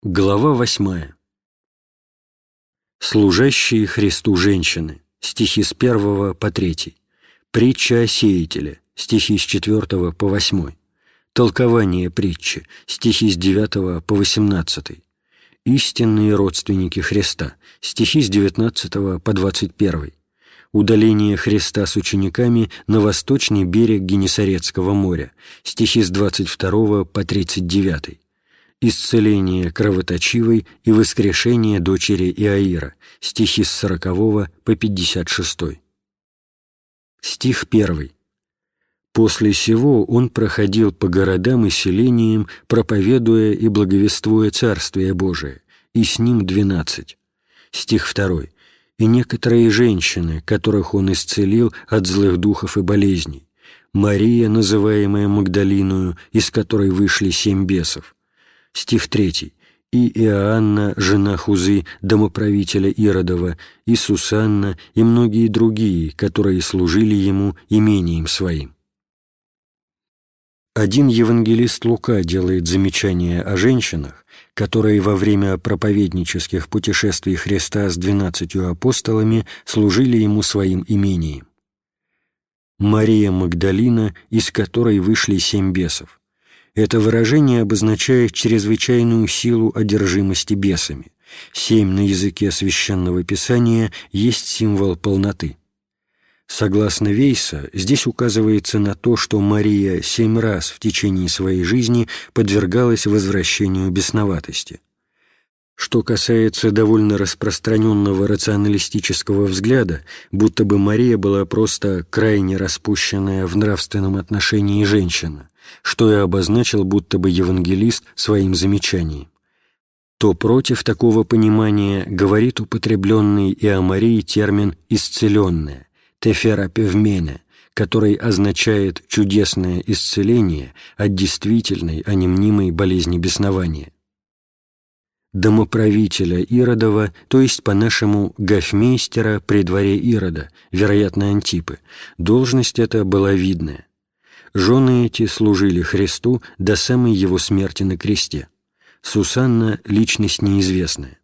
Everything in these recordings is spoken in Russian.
Глава 8. Служащие Христу женщины. Стихи с 1 по 3. Притча о сеятеле. Стихи с 4 по 8. Толкование притчи. Стихи с 9 по 18. Истинные родственники Христа. Стихи с 19 по 21. Удаление Христа с учениками на восточный берег Генесарецкого моря. Стихи с 22 по 39. Исцеление кровоточивой и воскрешение дочери Иаира. Стихи с 40 по 56. Стих 1. «После сего он проходил по городам и селениям, проповедуя и благовествуя Царствие Божие, и с ним 12». Стих 2. «И некоторые женщины, которых он исцелил от злых духов и болезней, Мария, называемая Магдалиною, из которой вышли 7 бесов». Стих 3. «И Иоанна, жена Хузы, домоправителя Иродова, и Сусанна, и многие другие, которые служили ему имением своим». Один евангелист Лука делает замечание о женщинах, которые во время проповеднических путешествий Христа с 12 апостолами служили ему своим имением. «Мария Магдалина, из которой вышли 7 бесов». Это выражение обозначает чрезвычайную силу одержимости бесами. 7 на языке Священного Писания есть символ полноты. Согласно Вейса, здесь указывается на то, что Мария 7 раз в течение своей жизни подвергалась возвращению бесноватости. Что касается довольно распространенного рационалистического взгляда, будто бы Мария была просто крайне распущенная в нравственном отношении женщина, что и обозначил будто бы евангелист своим замечанием, то против такого понимания говорит употребленный и о Марии термин «исцеленная» «теферапевмене», который означает чудесное исцеление от действительной, а не мнимой болезни беснования. Домоправителя Иродова, то есть по-нашему гофмейстера при дворе Ирода, вероятно, Антипы, должность эта была видная. Жены эти служили Христу до самой его смерти на кресте. Сусанна — личность неизвестная.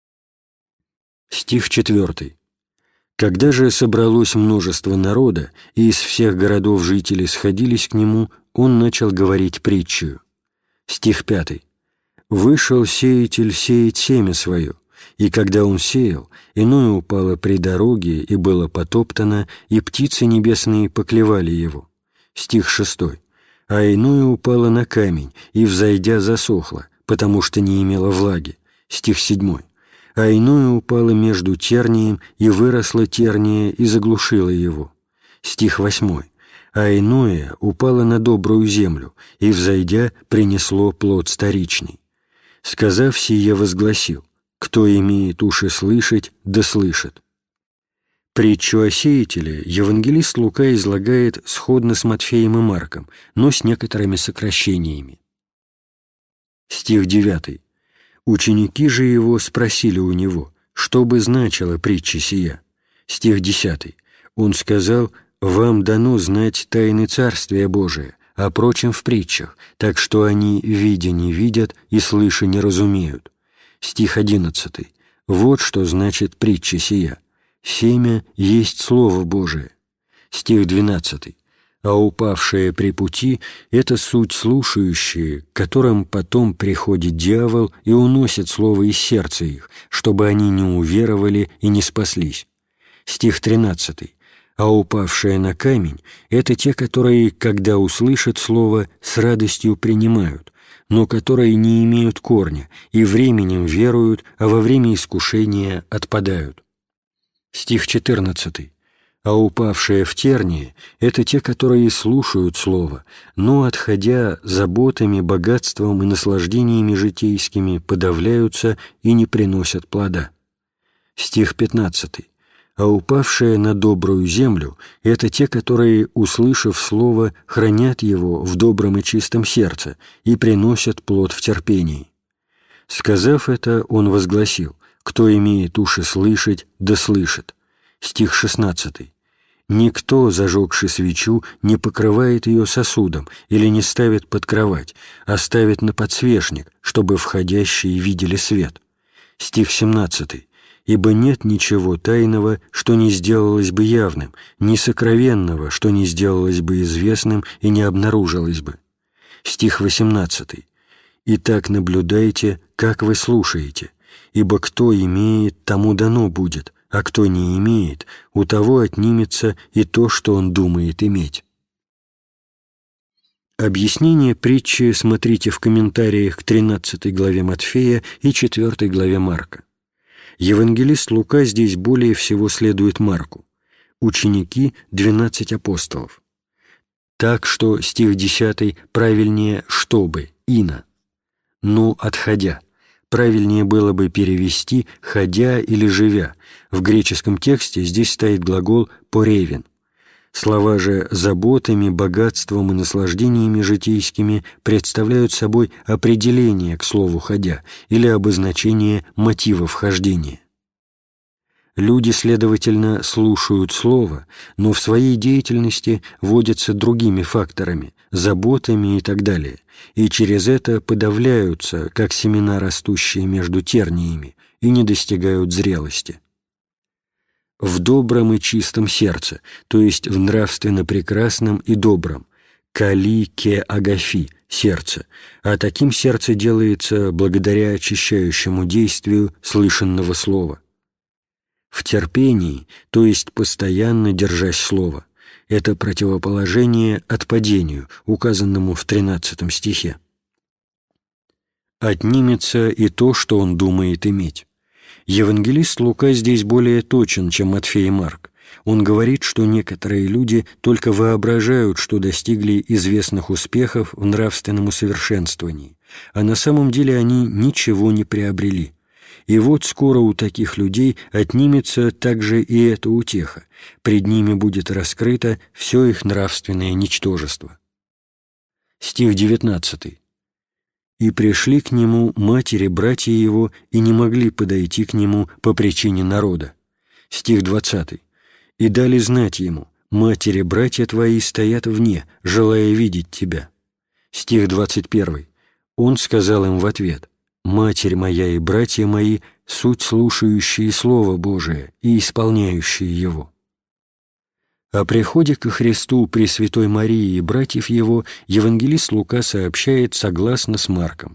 Стих 4. «Когда же собралось множество народа, и из всех городов жители сходились к нему, он начал говорить притчую». Стих 5. «Вышел сеятель сеять семя свое, и когда он сеял, иное упало при дороге и было потоптано, и птицы небесные поклевали его». Стих 6. «А иное упало на камень, и, взойдя, засохло, потому что не имело влаги». Стих 7. «А иное упало между тернием, и выросло терния, и заглушило его». Стих 8. «А иное упало на добрую землю, и, взойдя, принесло плод сторичный. Сказав сие, возгласил: кто имеет уши слышать, да слышит». Притчу о сеятеле евангелист Лука излагает сходно с Матфеем и Марком, но с некоторыми сокращениями. Стих 9. «Ученики же его спросили у него, что бы значила притча сия». Стих 10. «Он сказал: вам дано знать тайны Царствия Божия, а прочим в притчах, так что они, видя, не видят, и слыша, не разумеют». Стих 11. «Вот что значит притча сия. Семя есть Слово Божие». Стих 12. «А упавшие при пути — это суть слушающие, к которым потом приходит дьявол и уносит слово из сердца их, чтобы они не уверовали и не спаслись». Стих 13. «А упавшие на камень — это те, которые, когда услышат слово, с радостью принимают, но которые не имеют корня и временем веруют, а во время искушения отпадают». Стих 14. «А упавшие в тернии — это те, которые слушают слово, но, отходя заботами, богатством и наслаждениями житейскими, подавляются и не приносят плода». Стих 15. «А упавшие на добрую землю — это те, которые, услышав слово, хранят его в добром и чистом сердце и приносят плод в терпении». Сказав это, он возгласил: кто имеет уши слышать, да слышит. Стих 16. Никто, зажегши свечу, не покрывает ее сосудом или не ставит под кровать, а ставит на подсвечник, чтобы входящие видели свет. Стих 17. «Ибо нет ничего тайного, что не сделалось бы явным, ни сокровенного, что не сделалось бы известным и не обнаружилось бы». Стих 18. «Итак наблюдайте, как вы слушаете, ибо кто имеет, тому дано будет, а кто не имеет, у того отнимется и то, что он думает иметь». Объяснение притчи смотрите в комментариях к 13 главе Матфея и 4 главе Марка. Евангелист Лука здесь более всего следует Марку. Ученики — 12 апостолов. Так что стих 10 правильнее «чтобы», «ино». «Ну, отходя». Правильнее было бы перевести «ходя» или «живя». В греческом тексте здесь стоит глагол «поревен». Слова же «заботами», «богатством» и «наслаждениями житейскими» представляют собой определение к слову «ходя» или обозначение мотивов хождения. Люди, следовательно, слушают слово, но в своей деятельности водятся другими факторами, заботами и так далее, и через это подавляются, как семена, растущие между терниями, и не достигают зрелости. В добром и чистом сердце, то есть в нравственно прекрасном и добром, кали ке агафи, сердце, а таким сердце делается благодаря очищающему действию слышанного слова. В терпении, то есть постоянно держась слова, это противоположение отпадению, указанному в 13 стихе. «Отнимется и то, что он думает иметь». Евангелист Лука здесь более точен, чем Матфей и Марк. Он говорит, что некоторые люди только воображают, что достигли известных успехов в нравственном усовершенствовании, а на самом деле они ничего не приобрели. И вот скоро у таких людей отнимется также и эта утеха, пред ними будет раскрыто все их нравственное ничтожество. Стих 19. «И пришли к нему матери, братья его, и не могли подойти к нему по причине народа». Стих 20. «И дали знать ему, матери, братья твои стоят вне, желая видеть тебя». Стих 21. Он сказал им в ответ: «Матерь моя и братья мои — суть слушающие Слово Божие и исполняющие его». О приходе ко Христу Пресвятой Марии и братьев его евангелист Лука сообщает согласно с Марком.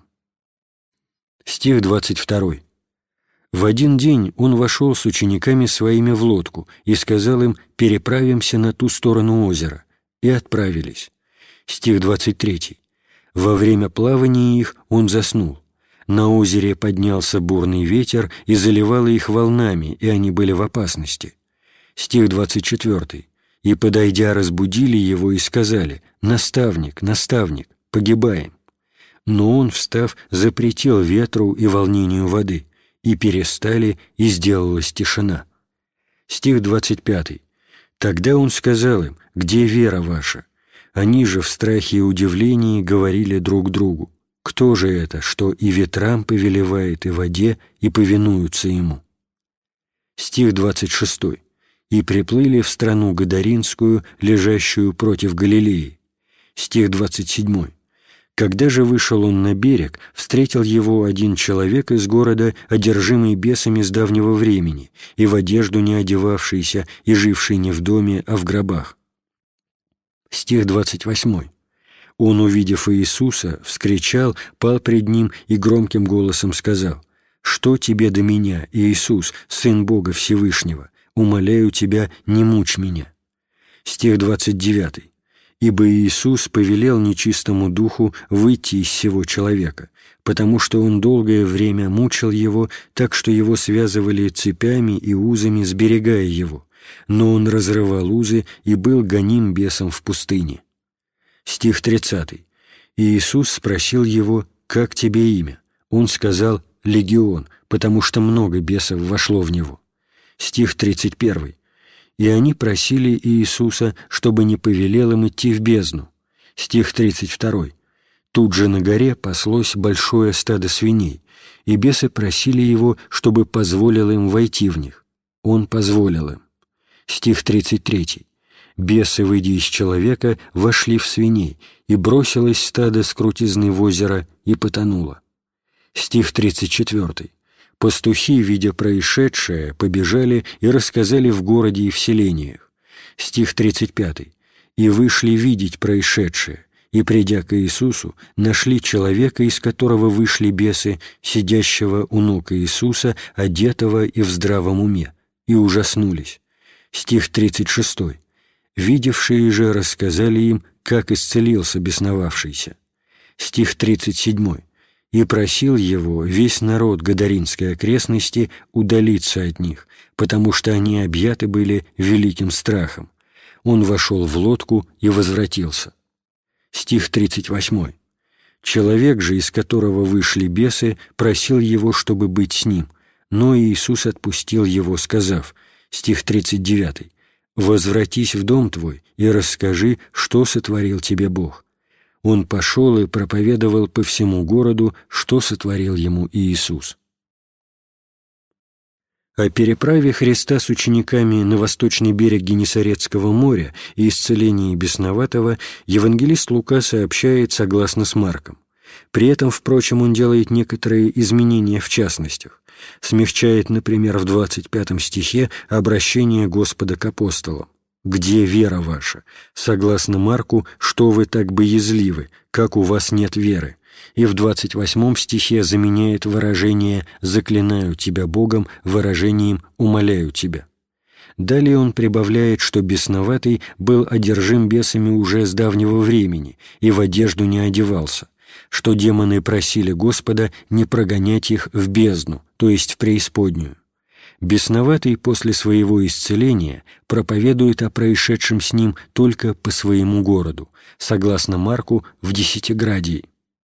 Стих 22. «В один день он вошел с учениками своими в лодку и сказал им: переправимся на ту сторону озера, и отправились». Стих 23. «Во время плавания их он заснул. На озере поднялся бурный ветер и заливало их волнами, и они были в опасности». Стих 24. «И, подойдя, разбудили его и сказали: наставник, наставник, погибаем». Но он, встав, запретил ветру и волнению воды, и перестали, и сделалась тишина. Стих 25. «Тогда он сказал им: где вера ваша? Они же в страхе и удивлении говорили друг другу: кто же это, что и ветрам повелевает, и воде, и повинуются ему?» Стих 26. «И приплыли в страну Гадаринскую, лежащую против Галилеи». Стих 27. «Когда же вышел он на берег, встретил его один человек из города, одержимый бесами с давнего времени, и в одежду не одевавшийся, и живший не в доме, а в гробах». Стих 28. «Он, увидев Иисуса, вскричал, пал пред ним и громким голосом сказал: что тебе до меня, Иисус, Сын Бога Всевышнего? Умоляю тебя, не мучь меня». Стих 29. «Ибо Иисус повелел нечистому духу выйти из сего человека, потому что он долгое время мучил его, так что его связывали цепями и узами, сберегая его, но он разрывал узы и был гоним бесом в пустыне». Стих 30. «Иисус спросил его: как тебе имя? Он сказал: легион, потому что много бесов вошло в него». Стих 31. «И они просили Иисуса, чтобы не повелел им идти в бездну». Стих 32. «Тут же на горе паслось большое стадо свиней, и бесы просили его, чтобы позволил им войти в них. Он позволил им». Стих 33. Бесы, выйдя из человека, вошли в свиней, и бросилось стадо с крутизны в озеро и потонуло. Стих 34. Пастухи, видя происшедшее, побежали и рассказали в городе и в селениях. Стих 35. «И вышли видеть происшедшее, и, придя к Иисусу, нашли человека, из которого вышли бесы, сидящего у ног Иисуса, одетого и в здравом уме, и ужаснулись». Стих 36. «Видевшие же рассказали им, как исцелился бесновавшийся». Стих 37. «И просил его весь народ Гадаринской окрестности удалиться от них, потому что они объяты были великим страхом. Он вошел в лодку и возвратился». Стих 38. «Человек же, из которого вышли бесы, просил его, чтобы быть с ним, но Иисус отпустил его, сказав». Стих 39. «Возвратись в дом твой и расскажи, что сотворил тебе Бог». Он пошел и проповедовал по всему городу, что сотворил ему Иисус. О переправе Христа с учениками на восточный берег Генесарецкого моря и исцелении бесноватого евангелист Лука сообщает согласно с Марком. При этом, впрочем, он делает некоторые изменения в частностях. Смягчает, например, в 25 стихе обращение Господа к апостолам. «Где вера ваша? Согласно Марку, что вы так боязливы, как у вас нет веры?» И в 28 стихе заменяет выражение «заклинаю тебя Богом» выражением «умоляю тебя». Далее он прибавляет, что бесноватый был одержим бесами уже с давнего времени и в одежду не одевался, что демоны просили Господа не прогонять их в бездну, то есть в преисподнюю. Бесноватый после своего исцеления проповедует о происшедшем с ним только по своему городу, согласно Марку, в Десятиградии.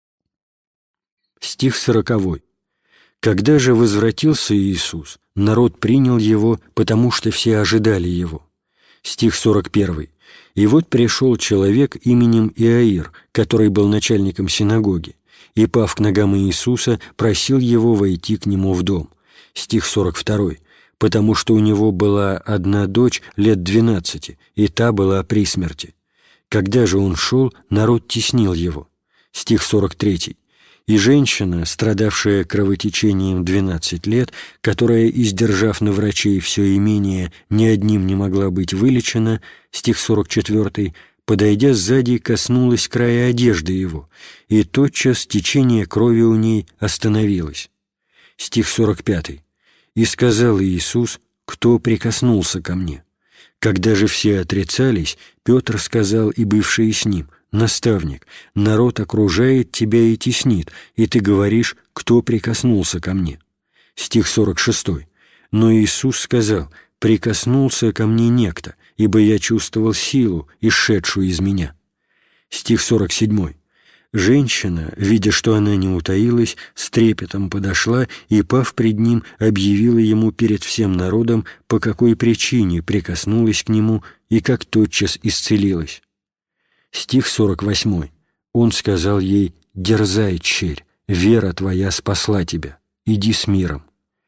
Стих 40. «Когда же возвратился Иисус, народ принял его, потому что все ожидали его». Стих 41. «И вот пришел человек именем Иаир, который был начальником синагоги, и, пав к ногам Иисуса, просил его войти к нему в дом». Стих 42. «Потому что у него была одна дочь лет 12, и та была при смерти. Когда же он шел, народ теснил его». Стих 43. «И женщина, страдавшая кровотечением 12 лет, которая, издержав на врачей все имение, ни одним не могла быть вылечена», стих 44, подойдя сзади, коснулась края одежды его, и тотчас течение крови у ней остановилось. Стих 45. «И сказал Иисус, кто прикоснулся ко мне? Когда же все отрицались, Петр сказал и бывшие с ним: «Наставник, народ окружает тебя и теснит, и ты говоришь, кто прикоснулся ко мне?» Стих 46. «Но Иисус сказал: прикоснулся ко мне некто, ибо я чувствовал силу, исшедшую из меня». Стих 47. «Женщина, видя, что она не утаилась, с трепетом подошла и, пав пред ним, объявила ему перед всем народом, по какой причине прикоснулась к нему и как тотчас исцелилась». Стих 48. «Он сказал ей: дерзай, черь, вера твоя спасла тебя, иди с миром».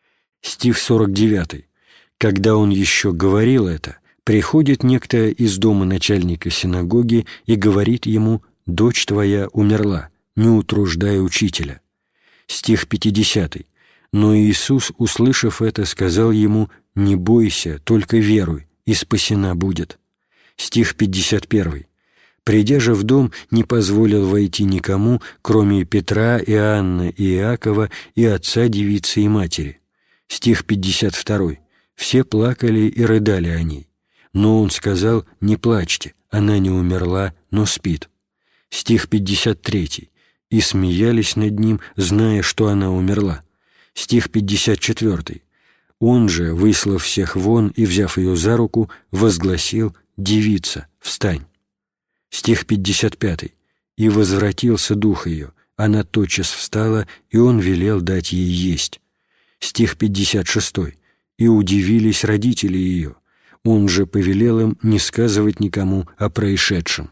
Стих 49. «Когда он еще говорил это, приходит некто из дома начальника синагоги и говорит ему: дочь твоя умерла, не утруждай учителя». Стих 50. «Но Иисус, услышав это, сказал ему: не бойся, только веруй, и спасена будет». Стих 51. «Придя же в дом, не позволил войти никому, кроме Петра, Иоанна и Иакова и отца девицы и матери». Стих 52. «Все плакали и рыдали о ней. Но он сказал: не плачьте, она не умерла, но спит». Стих 53. «И смеялись над ним, зная, что она умерла». Стих 54. «Он же, выслав всех вон и взяв ее за руку, возгласил: девица, встань». Стих 55. «И возвратился дух ее, она тотчас встала, и он велел дать ей есть». Стих 56. «И удивились родители ее. Он же повелел им не сказывать никому о происшедшем».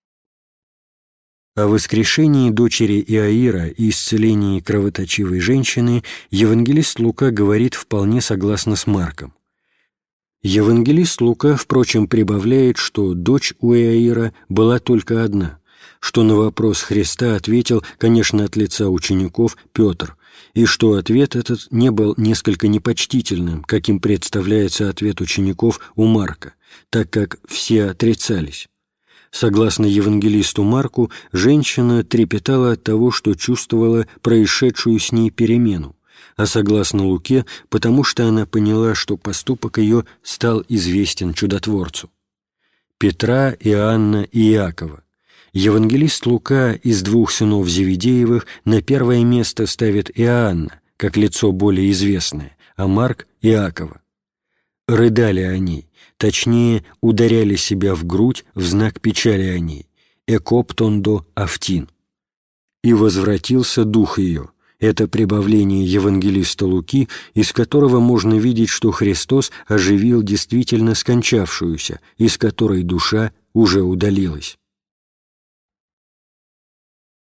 О воскрешении дочери Иаира и исцелении кровоточивой женщины евангелист Лука говорит вполне согласно с Марком. Евангелист Лука, впрочем, прибавляет, что дочь у Иаира была только одна, что на вопрос Христа ответил, конечно, от лица учеников, Петр, и что ответ этот не был несколько непочтительным, каким представляется ответ учеников у Марка, так как все отрицались. Согласно евангелисту Марку, женщина трепетала от того, что чувствовала происшедшую с ней перемену, а согласно Луке, потому что она поняла, что поступок ее стал известен чудотворцу. Петра, Иоанна и Иакова. Евангелист Лука из двух сынов Зеведеевых на первое место ставит Иоанна, как лицо более известное, а Марк – Иакова. Рыдали о ней, точнее, ударяли себя в грудь в знак печали о ней, «экоптондо автин». «И возвратился дух ее». Это прибавление евангелиста Луки, из которого можно видеть, что Христос оживил действительно скончавшуюся, из которой душа уже удалилась.